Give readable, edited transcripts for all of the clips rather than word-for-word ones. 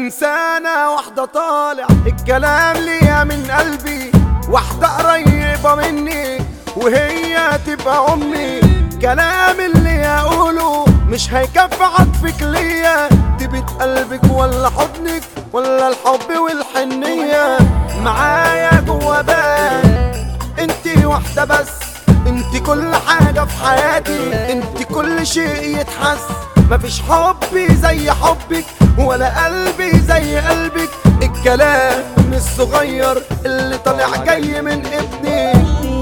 إنسانة واحدة طالع الكلام ليها من قلبي، واحدة قريبة مني وهي تبقى أمي. كلام اللي هقوله مش هيكفي عطفك ليا، تبت قلبك ولا حضنك ولا الحب والحنية. معايا جوا بال انتي واحدة بس، انتي كل حاجة في حياتي، انتي كل شيء يتحس. مفيش حبي زي حبك ولا قلبي زي قلبك. الكلام الصغير اللي طالع جاي من ابني.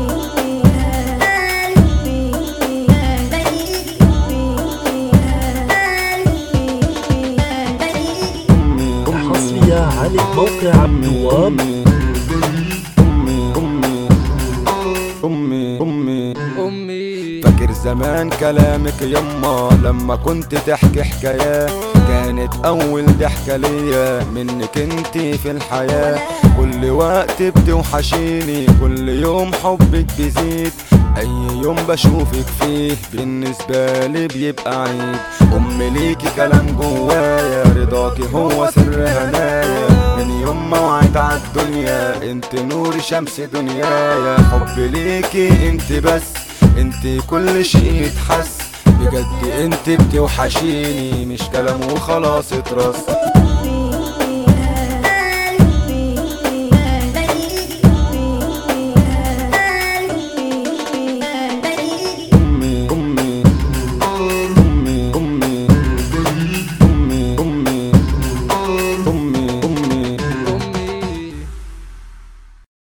حصرية على موقع عبد الوهاب. أمي فاكر زمان كلامك يما لما كنت تحكي حكايات، كانت أول ضحكة ليا منك انتي في الحياة. كل وقت بتوحشيني، كل يوم حبك بيزيد، أي يوم بشوفك فيه بالنسبة لي بيبقى عيد. أمي ليكي كلام جوايا، رضاكي هو سر هنايا. من يوم ما وعيت عالدنيا انت نور شمس دنيايا. حبي ليكي انت بس، انت كل شيء يتحس. بجد انت بتوحشيني، مش كلام وخلاص اترص.